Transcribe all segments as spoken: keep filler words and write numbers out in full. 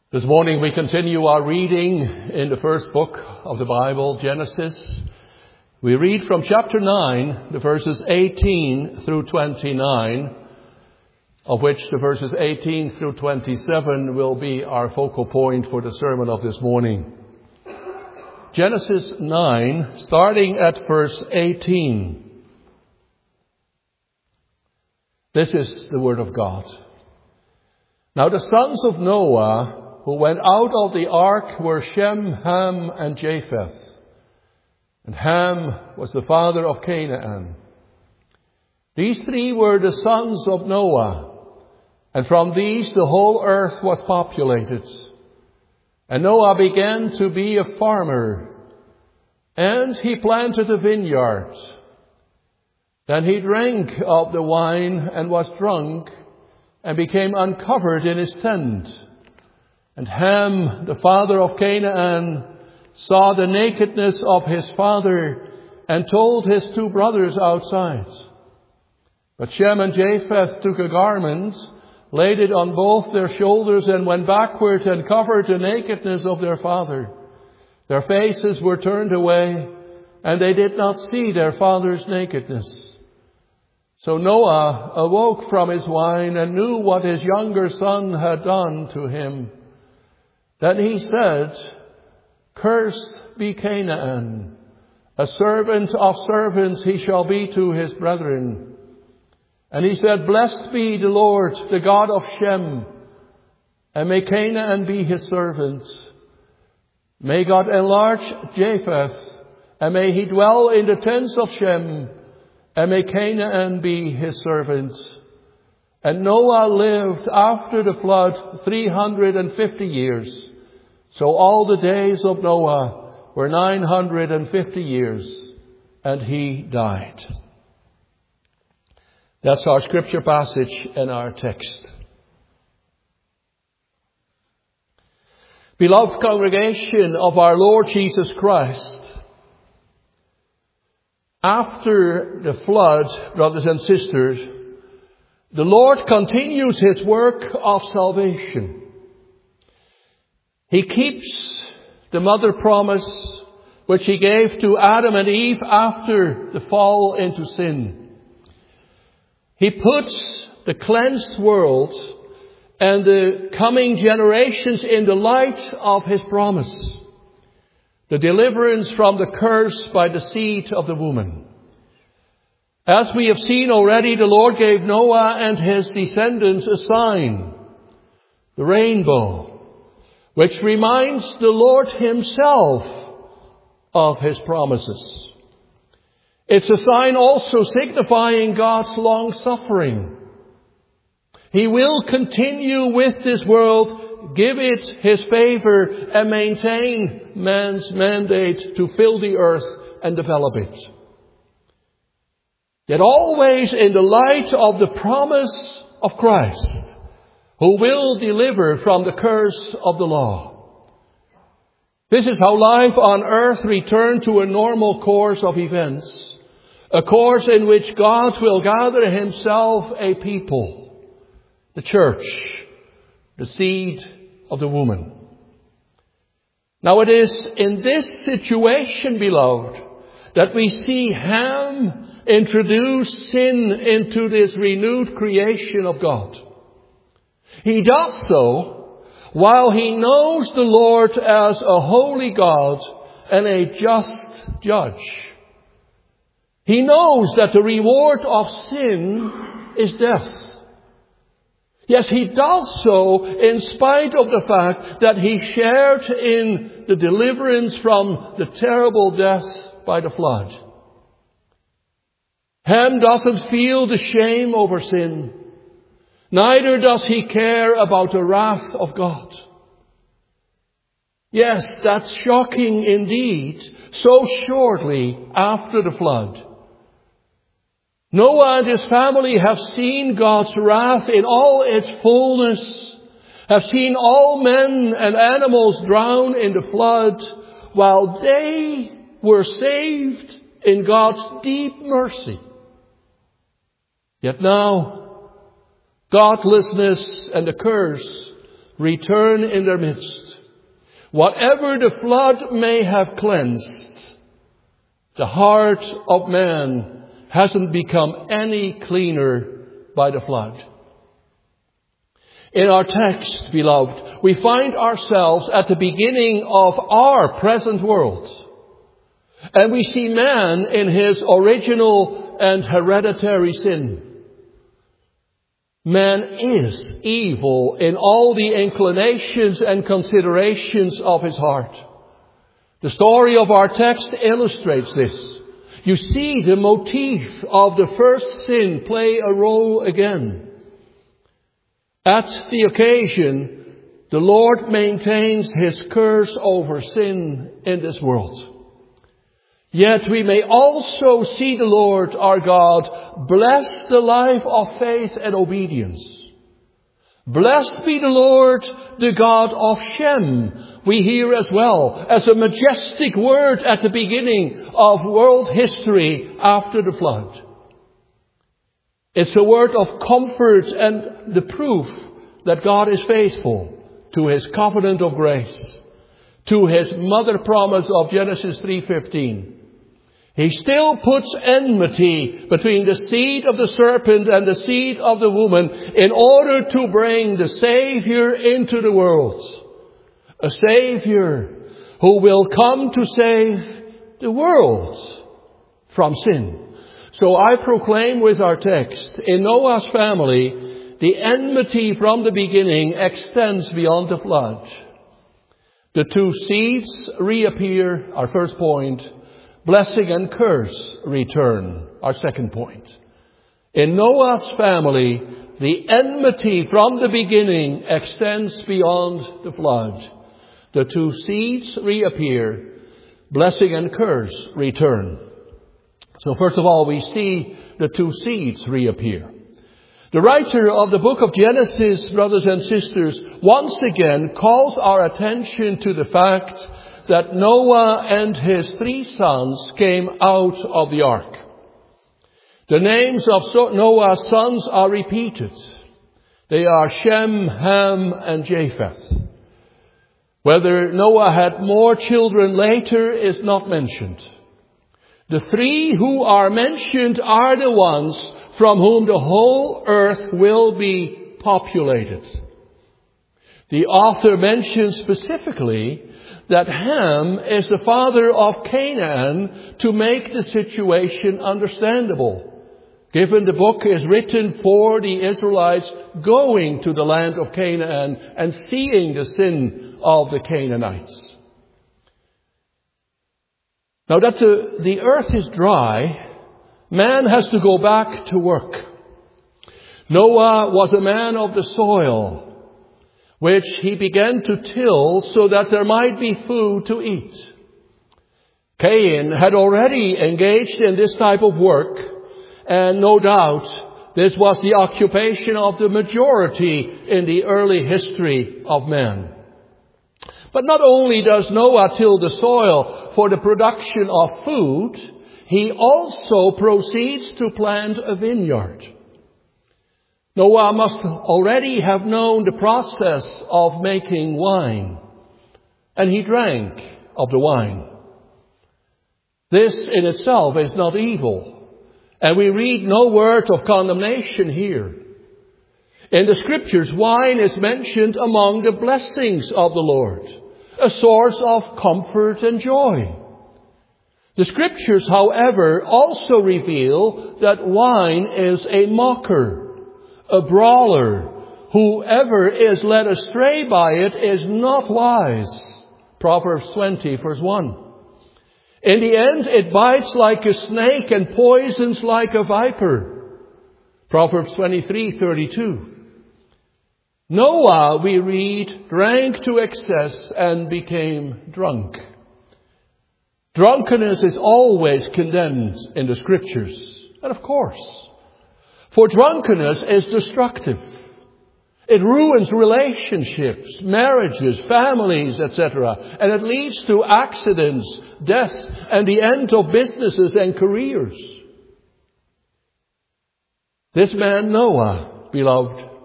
This morning we continue our reading in the first book of the Bible, Genesis. We read from chapter nine, the verses eighteen through twenty-nine, of which the verses eighteen through twenty-seven will be our focal point for the sermon of this morning. Genesis nine, starting at verse eighteen. This is the word of God. Now the sons of Noah who went out of the ark were Shem, Ham, and Japheth. And Ham was the father of Canaan. These three were the sons of Noah, and from these the whole earth was populated. And Noah began to be a farmer, and he planted a vineyard. Then he drank of the wine and was drunk, and became uncovered in his tent. And Ham, the father of Canaan, saw the nakedness of his father and told his two brothers outside. But Shem and Japheth took a garment, laid it on both their shoulders, and went backward and covered the nakedness of their father. Their faces were turned away, and they did not see their father's nakedness. So Noah awoke from his wine and knew what his younger son had done to him. Then he said, "Cursed be Canaan, a servant of servants he shall be to his brethren." And he said, "Blessed be the Lord, the God of Shem, and may Canaan be his servant. May God enlarge Japheth, and may he dwell in the tents of Shem, and may Canaan be his servant." And Noah lived after the flood three hundred and fifty years. So all the days of Noah were nine hundred and fifty years, and he died. That's our scripture passage and our text. Beloved congregation of our Lord Jesus Christ, after the flood, brothers and sisters, the Lord continues his work of salvation. He keeps the mother promise which he gave to Adam and Eve after the fall into sin. He puts the cleansed world and the coming generations in the light of his promise, the deliverance from the curse by the seed of the woman. As we have seen already, the Lord gave Noah and his descendants a sign, the rainbow, which reminds the Lord himself of his promises. It's a sign also signifying God's long suffering. He will continue with this world, give it his favor, and maintain man's mandate to fill the earth and develop it. Yet always in the light of the promise of Christ, who will deliver from the curse of the law. This is how life on earth returned to a normal course of events, a course in which God will gather himself a people, the church, the seed of the woman. Now it is in this situation, beloved, that we see Ham introduce sin into this renewed creation of God. He does so while he knows the Lord as a holy God and a just judge. He knows that the reward of sin is death. Yes, he does so in spite of the fact that he shared in the deliverance from the terrible death by the flood. Ham doesn't feel the shame over sin. Neither does he care about the wrath of God. Yes, that's shocking indeed, so shortly after the flood. Noah and his family have seen God's wrath in all its fullness, have seen all men and animals drown in the flood, while they were saved in God's deep mercy. Yet now, godlessness and the curse return in their midst. Whatever the flood may have cleansed, the heart of man hasn't become any cleaner by the flood. In our text, beloved, we find ourselves at the beginning of our present world. And we see man in his original and hereditary sin. Man is evil in all the inclinations and considerations of his heart. The story of our text illustrates this. You see the motif of the first sin play a role again. At the occasion, the Lord maintains his curse over sin in this world. Yet we may also see the Lord our God bless the life of faith and obedience. Blessed be the Lord, the God of Shem, we hear as well, as a majestic word at the beginning of world history after the flood. It's a word of comfort and the proof that God is faithful to his covenant of grace, to his mother promise of Genesis three fifteen. He still puts enmity between the seed of the serpent and the seed of the woman in order to bring the Savior into the world. A Savior who will come to save the world from sin. So I proclaim with our text, in Noah's family, the enmity from the beginning extends beyond the flood. The two seeds reappear, our first point. Blessing and curse return, our second point. In Noah's family, the enmity from the beginning extends beyond the flood. The two seeds reappear. Blessing and curse return. So first of all, we see the two seeds reappear. The writer of the book of Genesis, brothers and sisters, once again calls our attention to the fact that Noah and his three sons came out of the ark. The names of Noah's sons are repeated. They are Shem, Ham, and Japheth. Whether Noah had more children later is not mentioned. The three who are mentioned are the ones from whom the whole earth will be populated. The author mentions specifically that Ham is the father of Canaan to make the situation understandable, given the book is written for the Israelites going to the land of Canaan and seeing the sin of the Canaanites. Now that the, the earth is dry, man has to go back to work. Noah was a man of the soil, which he began to till so that there might be food to eat. Cain had already engaged in this type of work, and no doubt this was the occupation of the majority in the early history of man. But not only does Noah till the soil for the production of food, he also proceeds to plant a vineyard. Noah must already have known the process of making wine, and he drank of the wine. This in itself is not evil, and we read no word of condemnation here. In the scriptures, wine is mentioned among the blessings of the Lord, a source of comfort and joy. The scriptures, however, also reveal that wine is a mocker, a brawler. Whoever is led astray by it is not wise. Proverbs twenty, verse one. In the end, it bites like a snake and poisons like a viper. Proverbs twenty-three, thirty-two. Noah, we read, drank to excess and became drunk. Drunkenness is always condemned in the scriptures. And of course, for drunkenness is destructive. It ruins relationships, marriages, families, et cetera. And it leads to accidents, death, and the end of businesses and careers. This man Noah, beloved,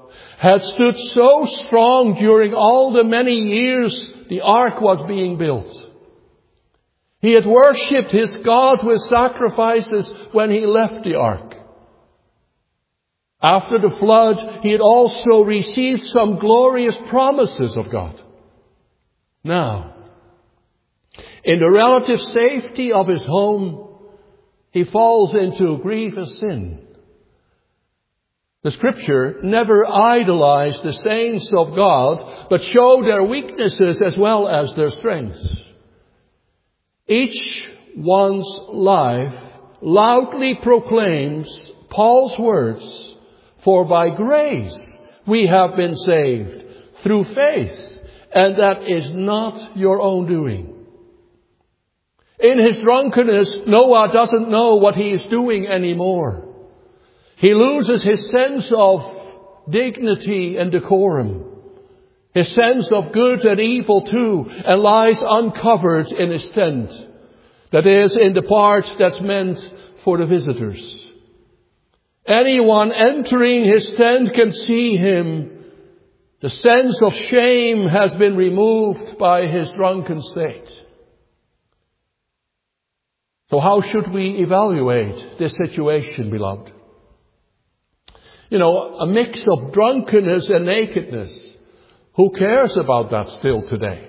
had stood so strong during all the many years the ark was being built. He had worshipped his God with sacrifices when he left the ark. After the flood, he had also received some glorious promises of God. Now, in the relative safety of his home, he falls into grievous sin. The Scripture never idolized the saints of God, but showed their weaknesses as well as their strengths. Each one's life loudly proclaims Paul's words, "For by grace we have been saved through faith, and that is not your own doing." In his drunkenness, Noah doesn't know what he is doing anymore. He loses his sense of dignity and decorum, his sense of good and evil too, and lies uncovered in his tent. That is, in the part that's meant for the visitors. Anyone entering his tent can see him. The sense of shame has been removed by his drunken state. So how should we evaluate this situation, beloved? You know, a mix of drunkenness and nakedness. Who cares about that still today?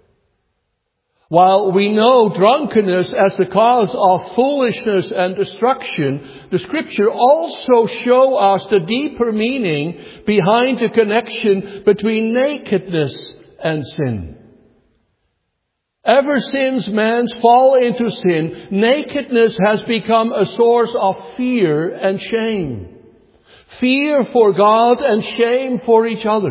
While we know drunkenness as the cause of foolishness and destruction, the Scripture also show us the deeper meaning behind the connection between nakedness and sin. Ever since man's fall into sin, nakedness has become a source of fear and shame. Fear for God and shame for each other.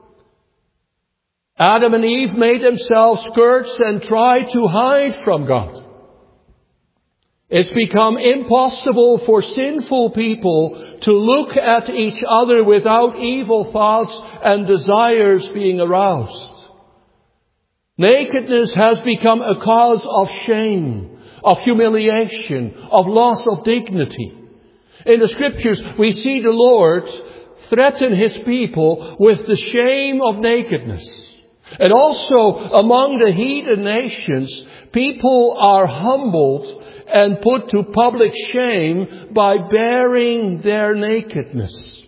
Adam and Eve made themselves skirts and tried to hide from God. It's become impossible for sinful people to look at each other without evil thoughts and desires being aroused. Nakedness has become a cause of shame, of humiliation, of loss of dignity. In the Scriptures, we see the Lord threaten His people with the shame of nakedness. And also, among the heathen nations, people are humbled and put to public shame by bearing their nakedness.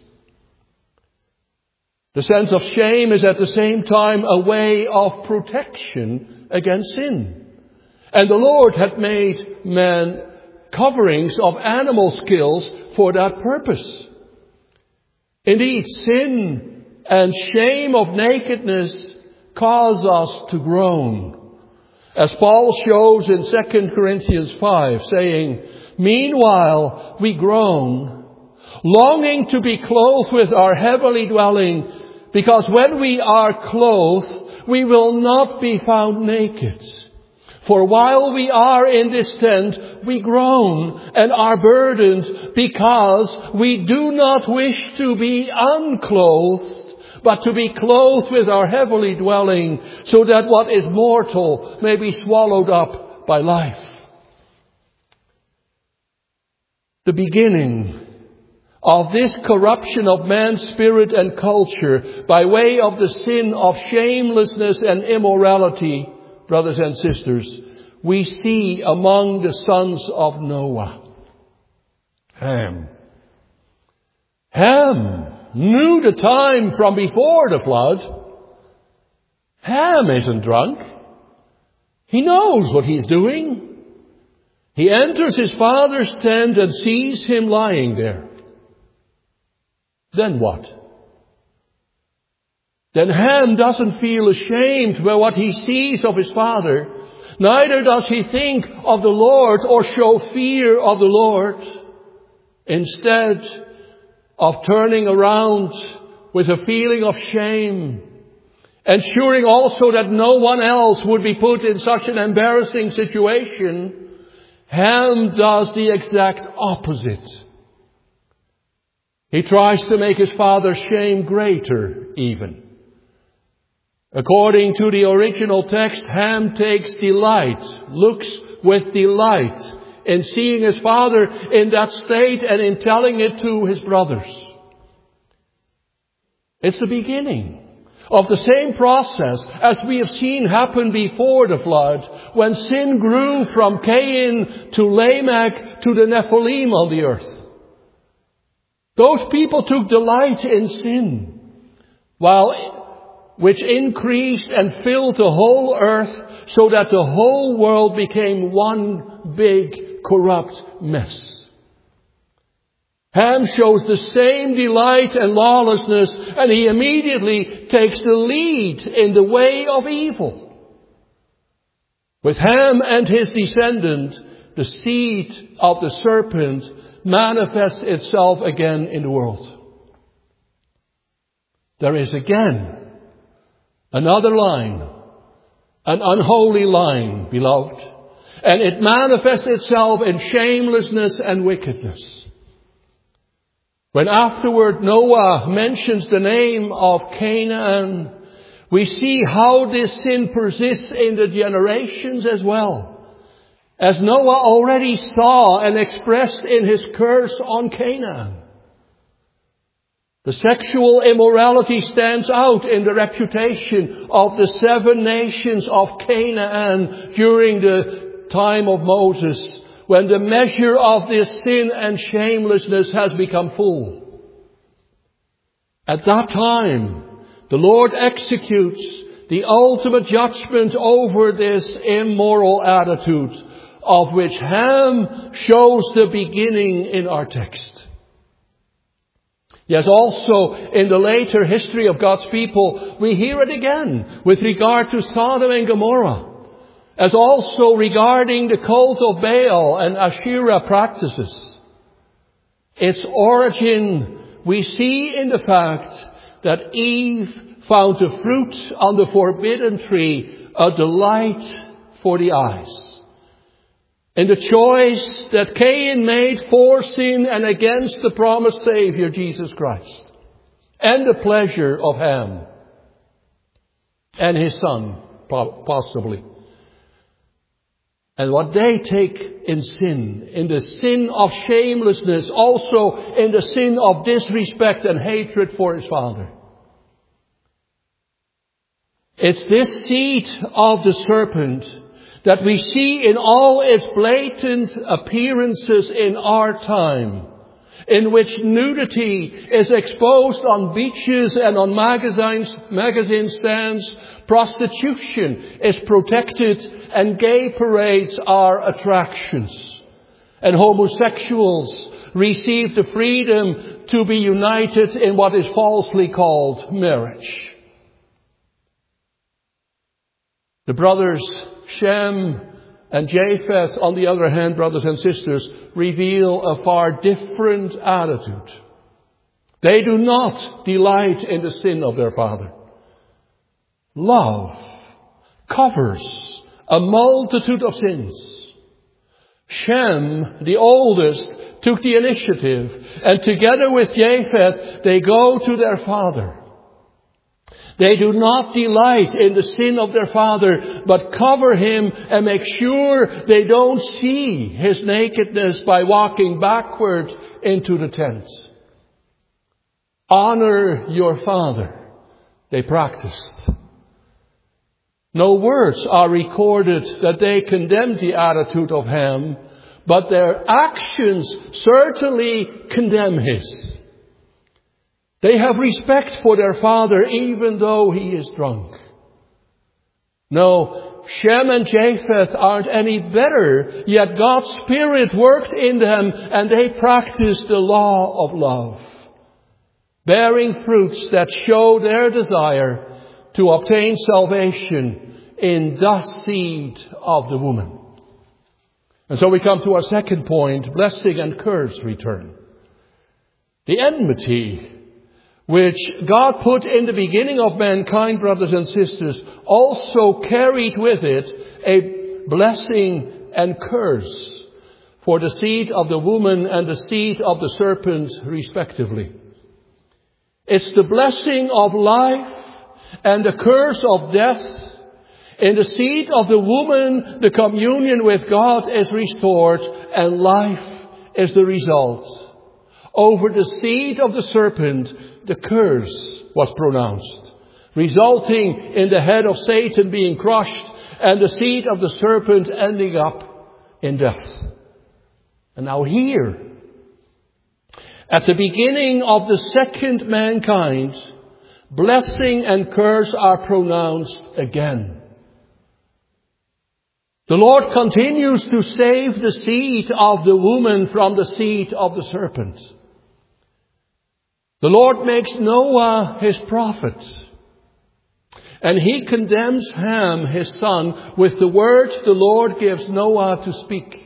The sense of shame is at the same time a way of protection against sin. And the Lord had made man coverings of animal skins for that purpose. Indeed, sin and shame of nakedness cause us to groan. As Paul shows in Second Corinthians five, saying, "Meanwhile we groan, longing to be clothed with our heavenly dwelling, because when we are clothed, we will not be found naked. For while we are in this tent, we groan and are burdened, because we do not wish to be unclothed, but to be clothed with our heavenly dwelling, so that what is mortal may be swallowed up by life." The beginning of this corruption of man's spirit and culture by way of the sin of shamelessness and immorality, brothers and sisters, we see among the sons of Noah. Ham. Ham knew the time from before the flood. Ham isn't drunk. He knows what he's doing. He enters his father's tent and sees him lying there. Then what? Then Ham doesn't feel ashamed by what he sees of his father. Neither does he think of the Lord or show fear of the Lord. Instead of turning around with a feeling of shame, ensuring also that no one else would be put in such an embarrassing situation, Ham does the exact opposite. He tries to make his father's shame greater even. According to the original text, Ham takes delight, looks with delight in seeing his father in that state and in telling it to his brothers. It's the beginning of the same process as we have seen happen before the flood, when sin grew from Cain to Lamech to the Nephilim on the earth. Those people took delight in sin, while which increased and filled the whole earth, so that the whole world became one big corrupt mess. Ham shows the same delight and lawlessness, and he immediately takes the lead in the way of evil. With Ham and his descendant, the seed of the serpent manifests itself again in the world. There is again another line, an unholy line, beloved, and it manifests itself in shamelessness and wickedness. When afterward Noah mentions the name of Canaan, we see how this sin persists in the generations as well, as Noah already saw and expressed in his curse on Canaan. The sexual immorality stands out in the reputation of the seven nations of Canaan during the time of Moses, when the measure of this sin and shamelessness has become full. At that time, the Lord executes the ultimate judgment over this immoral attitude, of which Ham shows the beginning in our text. Yes, also in the later history of God's people, we hear it again with regard to Sodom and Gomorrah, as also regarding the cult of Baal and Asherah practices. Its origin we see in the fact that Eve found the fruit on the forbidden tree a delight for the eyes. In the choice that Cain made for sin and against the promised Savior, Jesus Christ, and the pleasure of Ham and his son, possibly. And what they take in sin, in the sin of shamelessness, also in the sin of disrespect and hatred for his father. It's this seed of the serpent that we see in all its blatant appearances in our time, in which nudity is exposed on beaches and on magazines, magazine stands, prostitution is protected, and gay parades are attractions. And homosexuals receive the freedom to be united in what is falsely called marriage. The brothers Shem and Japheth, on the other hand, brothers and sisters, reveal a far different attitude. They do not delight in the sin of their father. Love covers a multitude of sins. Shem, the oldest, took the initiative, and together with Japheth, they go to their father. They do not delight in the sin of their father, but cover him and make sure they don't see his nakedness by walking backward into the tent. Honor your father, they practiced. No words are recorded that they condemned the attitude of Ham, but their actions certainly condemn his. They have respect for their father even though he is drunk. No, Shem and Japheth aren't any better, yet God's Spirit worked in them and they practiced the law of love, bearing fruits that show their desire to obtain salvation in the seed of the woman. And so we come to our second point, blessing and curse return. The enmity which God put in the beginning of mankind, brothers and sisters, also carried with it a blessing and curse for the seed of the woman and the seed of the serpent, respectively. It's the blessing of life and the curse of death. In the seed of the woman, the communion with God is restored and life is the result. Over the seed of the serpent, the curse was pronounced, resulting in the head of Satan being crushed and the seed of the serpent ending up in death. And now here, at the beginning of the second mankind, blessing and curse are pronounced again. The Lord continues to save the seed of the woman from the seed of the serpent. The Lord makes Noah his prophet, and he condemns Ham, his son, with the words the Lord gives Noah to speak.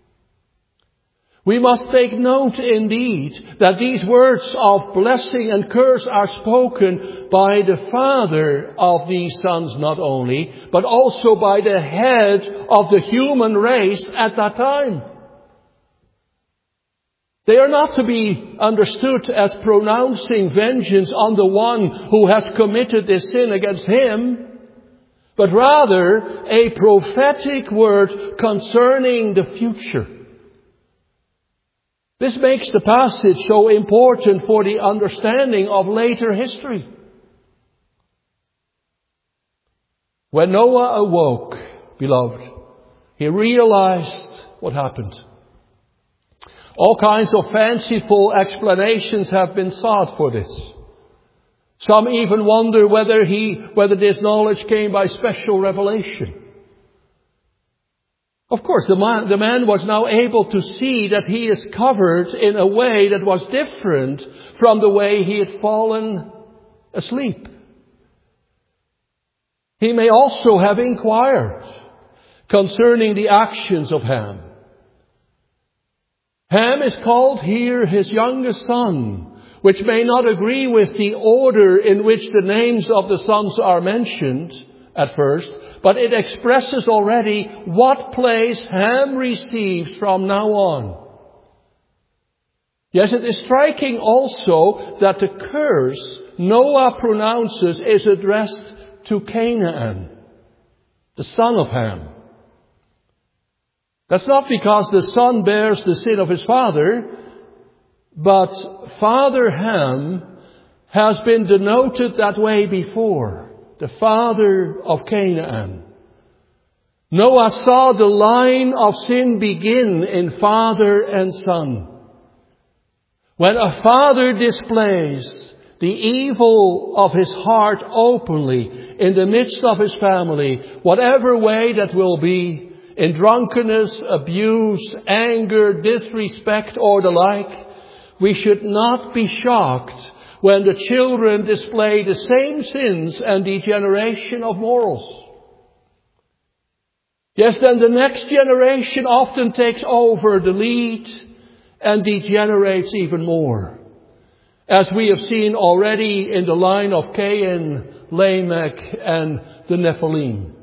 We must take note indeed that these words of blessing and curse are spoken by the father of these sons not only, but also by the head of the human race at that time. They are not to be understood as pronouncing vengeance on the one who has committed this sin against him, but rather a prophetic word concerning the future. This makes the passage so important for the understanding of later history. When Noah awoke, beloved, he realized what happened. All kinds of fanciful explanations have been sought for this. Some even wonder whether he, whether this knowledge came by special revelation. Of course, the man, the man was now able to see that he is covered in a way that was different from the way he had fallen asleep. He may also have inquired concerning the actions of Ham. Ham is called here his youngest son, which may not agree with the order in which the names of the sons are mentioned at first, but it expresses already what place Ham receives from now on. Yes, it is striking also that the curse Noah pronounces is addressed to Canaan, the son of Ham. That's not because the son bears the sin of his father, but Father Ham has been denoted that way before. The father of Canaan. Noah saw the line of sin begin in father and son. When a father displays the evil of his heart openly in the midst of his family, whatever way that will be, in drunkenness, abuse, anger, disrespect, or the like, we should not be shocked when the children display the same sins and degeneration of morals. Yes, then the next generation often takes over the lead and degenerates even more, as we have seen already in the line of Cain, Lamech, and the Nephilim.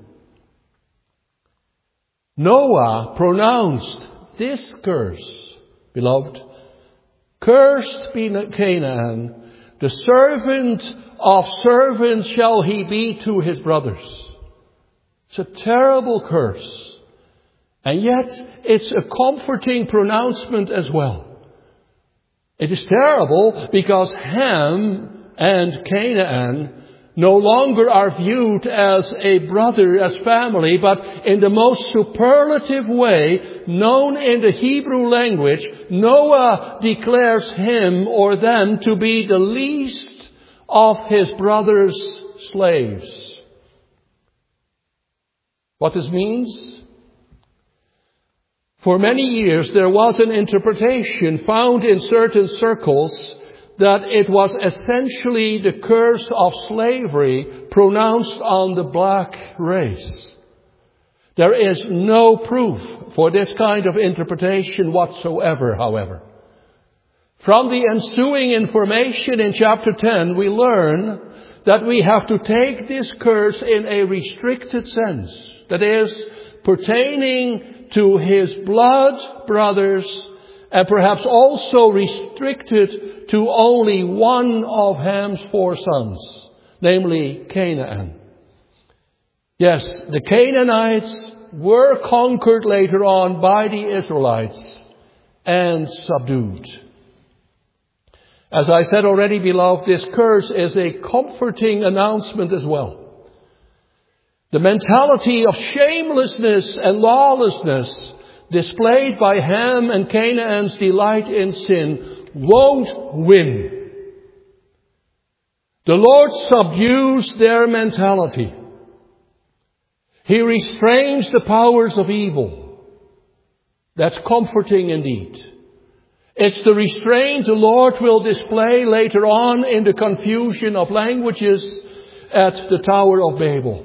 Noah pronounced this curse, beloved. Cursed be Canaan, the servant of servants shall he be to his brothers. It's a terrible curse. And yet it's a comforting pronouncement as well. It is terrible because Ham and Canaan no longer are viewed as a brother, as family, but in the most superlative way known in the Hebrew language, Noah declares him or them to be the least of his brother's slaves. What this means? For many years there was an interpretation found in certain circles that it was essentially the curse of slavery pronounced on the black race. There is no proof for this kind of interpretation whatsoever, however. From the ensuing information in chapter ten, we learn that we have to take this curse in a restricted sense. That is, pertaining to his blood brothers, and perhaps also restricted to only one of Ham's four sons, namely Canaan. Yes, the Canaanites were conquered later on by the Israelites and subdued. As I said already, beloved, this curse is a comforting announcement as well. The mentality of shamelessness and lawlessness displayed by Ham and Canaan's delight in sin won't win. The Lord subdues their mentality. He restrains the powers of evil. That's comforting indeed. It's the restraint the Lord will display later on in the confusion of languages at the Tower of Babel.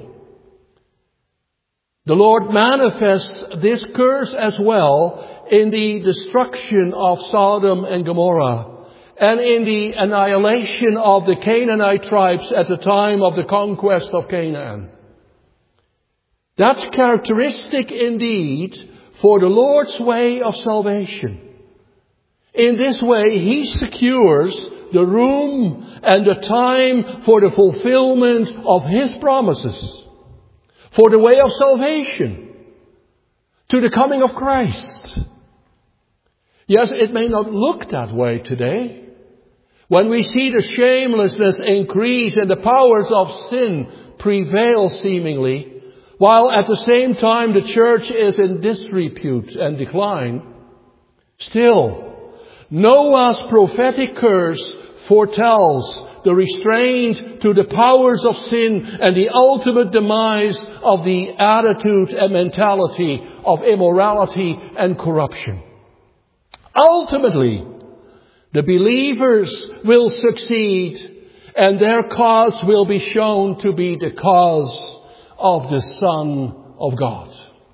The Lord manifests this curse as well in the destruction of Sodom and Gomorrah and in the annihilation of the Canaanite tribes at the time of the conquest of Canaan. That's characteristic indeed for the Lord's way of salvation. In this way, He secures the room and the time for the fulfillment of His promises, for the way of salvation, to the coming of Christ. Yes, it may not look that way today. When we see the shamelessness increase and the powers of sin prevail seemingly, while at the same time the church is in disrepute and decline, still, Noah's prophetic curse foretells the restraint to the powers of sin and the ultimate demise of the attitude and mentality of immorality and corruption. Ultimately, the believers will succeed and their cause will be shown to be the cause of the Son of God.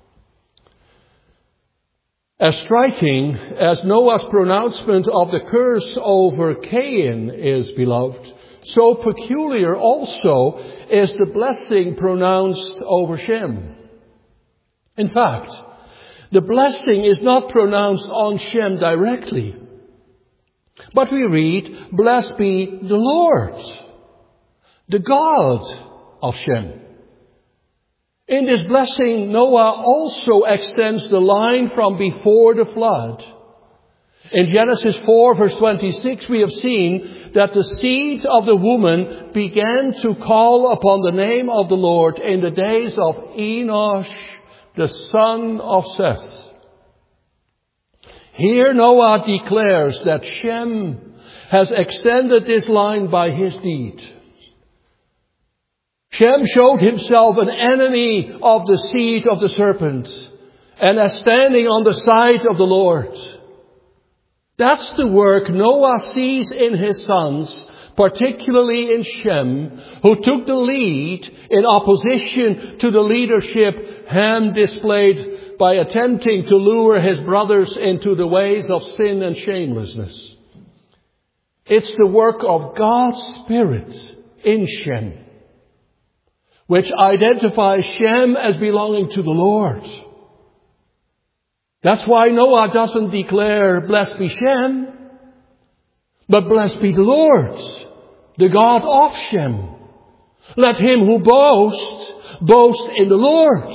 As striking as Noah's pronouncement of the curse over Cain is, beloved, so peculiar also is the blessing pronounced over Shem. In fact, the blessing is not pronounced on Shem directly, but we read, "Blessed be the Lord, the God of Shem." In this blessing, Noah also extends the line from before the flood. In Genesis four, verse twenty-six, we have seen that the seed of the woman began to call upon the name of the Lord in the days of Enosh, the son of Seth. Here Noah declares that Shem has extended this line by his deed. Shem showed himself an enemy of the seed of the serpent and as standing on the side of the Lord. That's the work Noah sees in his sons, particularly in Shem, who took the lead in opposition to the leadership Ham displayed by attempting to lure his brothers into the ways of sin and shamelessness. It's the work of God's Spirit in Shem, which identifies Shem as belonging to the Lord. That's why Noah doesn't declare, "Blessed be Shem," but "Blessed be the Lord, the God of Shem. Let him who boasts, boast in the Lord."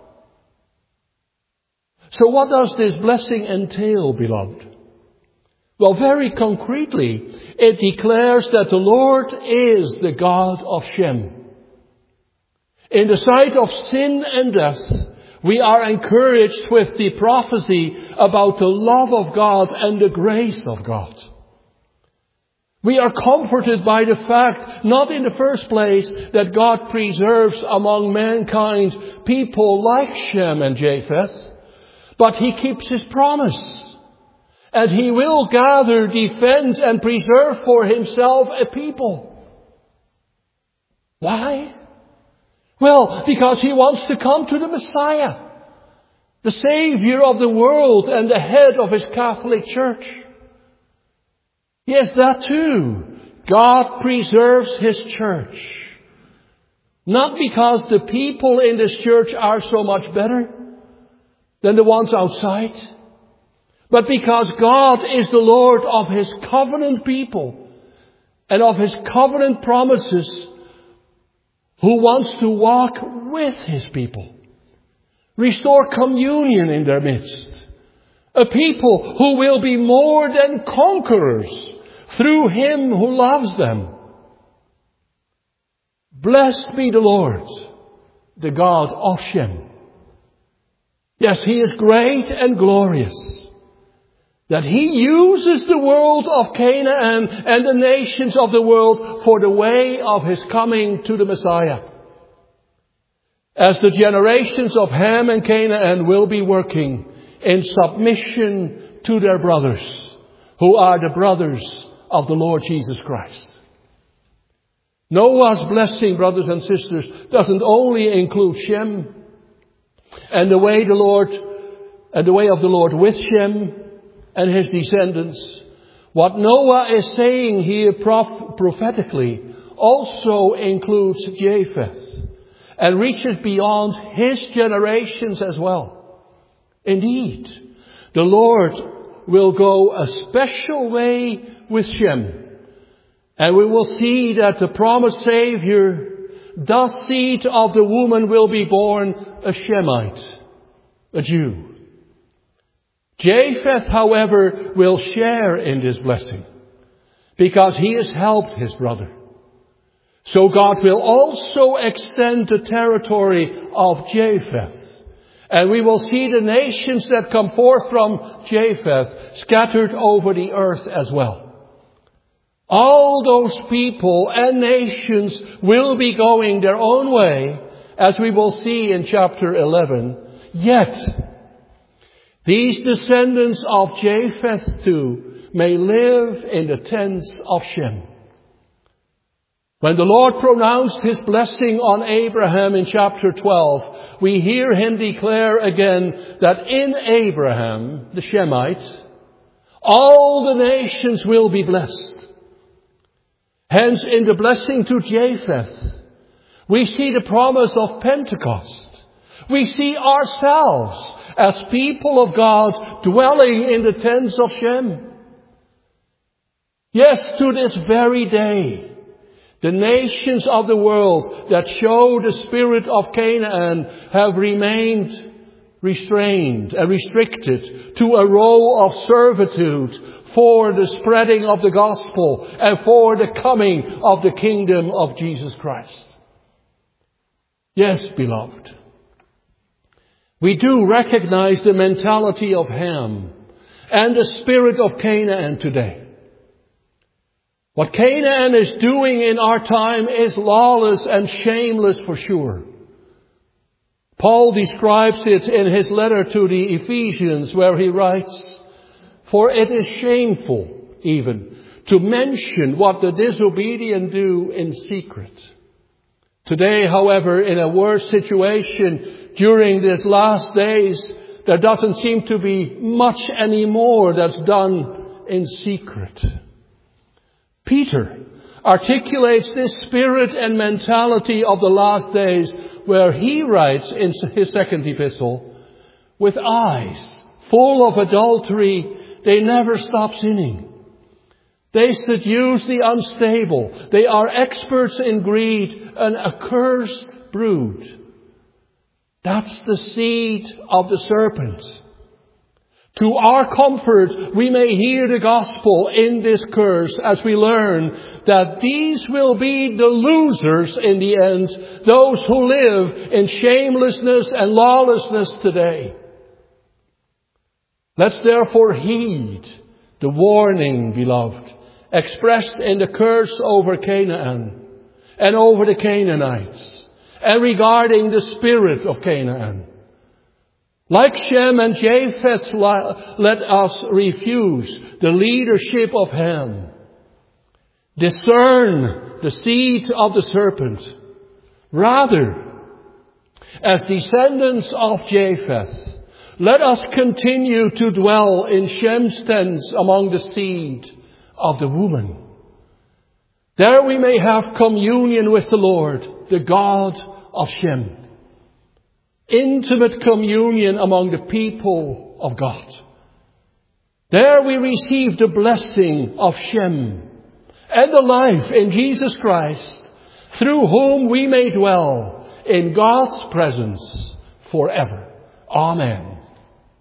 So what does this blessing entail, beloved? Well, very concretely, it declares that the Lord is the God of Shem. In the sight of sin and death, we are encouraged with the prophecy about the love of God and the grace of God. We are comforted by the fact, not in the first place, that God preserves among mankind people like Shem and Japheth, but He keeps His promise. And He will gather, defend, and preserve for Himself a people. Why? Well, because He wants to come to the Messiah, the Savior of the world and the head of His Catholic Church. Yes, that too. God preserves His church. Not because the people in this church are so much better than the ones outside, but because God is the Lord of His covenant people and of His covenant promises, who wants to walk with His people, restore communion in their midst. A people who will be more than conquerors through him who loves them. Blessed be the Lord, the God of Shem. Yes, he is great and glorious, that he uses the world of Canaan and the nations of the world for the way of his coming to the Messiah. As the generations of Ham and Canaan will be working in submission to their brothers, who are the brothers of the Lord Jesus Christ. Noah's blessing, brothers and sisters, doesn't only include Shem and the way the Lord and the way of the Lord with Shem and his descendants. What Noah is saying here prof- prophetically also includes Japheth and reaches beyond his generations as well. Indeed, the Lord will go a special way with Shem. And we will see that the promised Savior, the seed of the woman, will be born a Shemite, a Jew. Japheth, however, will share in this blessing because he has helped his brother. So God will also extend the territory of Japheth. And we will see the nations that come forth from Japheth scattered over the earth as well. All those people and nations will be going their own way, as we will see in chapter eleven. Yet, these descendants of Japheth too may live in the tents of Shem. When the Lord pronounced his blessing on Abraham in chapter twelve, we hear him declare again that in Abraham, the Shemite, all the nations will be blessed. Hence, in the blessing to Japheth, we see the promise of Pentecost. We see ourselves as people of God dwelling in the tents of Shem. Yes, to this very day, the nations of the world that show the spirit of Canaan have remained restrained and restricted to a role of servitude for the spreading of the gospel and for the coming of the kingdom of Jesus Christ. Yes, beloved, we do recognize the mentality of Ham and the spirit of Canaan today. What Canaan is doing in our time is lawless and shameless for sure. Paul describes it in his letter to the Ephesians, where he writes, "For it is shameful even to mention what the disobedient do in secret." Today, however, in a worse situation during these last days, there doesn't seem to be much anymore that's done in secret. Peter articulates this spirit and mentality of the last days where he writes in his second epistle, "With eyes full of adultery, they never stop sinning. They seduce the unstable. They are experts in greed, an accursed brood." That's the seed of the serpent. To our comfort, we may hear the gospel in this curse as we learn that these will be the losers in the end, those who live in shamelessness and lawlessness today. Let's therefore heed the warning, beloved, expressed in the curse over Canaan and over the Canaanites and regarding the spirit of Canaan. Like Shem and Japheth, let us refuse the leadership of Ham. Discern the seed of the serpent. Rather, as descendants of Japheth, let us continue to dwell in Shem's tents among the seed of the woman. There we may have communion with the Lord, the God of Shem. Intimate communion among the people of God. There we receive the blessing of Shem and the life in Jesus Christ, through whom we may dwell in God's presence forever. Amen.